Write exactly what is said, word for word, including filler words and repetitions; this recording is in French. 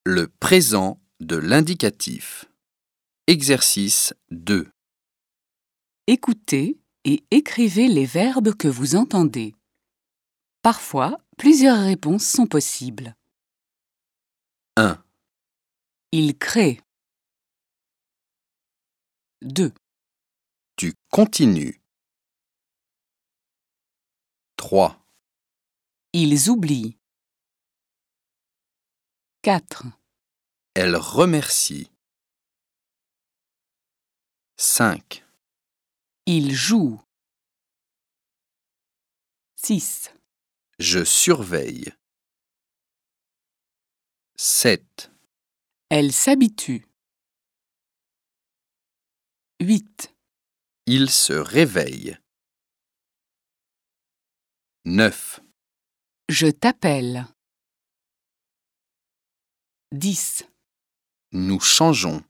Le présent de l'indicatif. Exercice deux. Écoutez et écrivez les verbes que vous entendez. Parfois, plusieurs réponses sont possibles. un. Il crée. deux. Tu continues. trois. Ils oublient. quatre. Elle remercie. cinq. Il joue. six. Je surveille. sept. Elle s'habitue. huit. Il se réveille. neuf. Je t'appelle. dix. Nous changeons.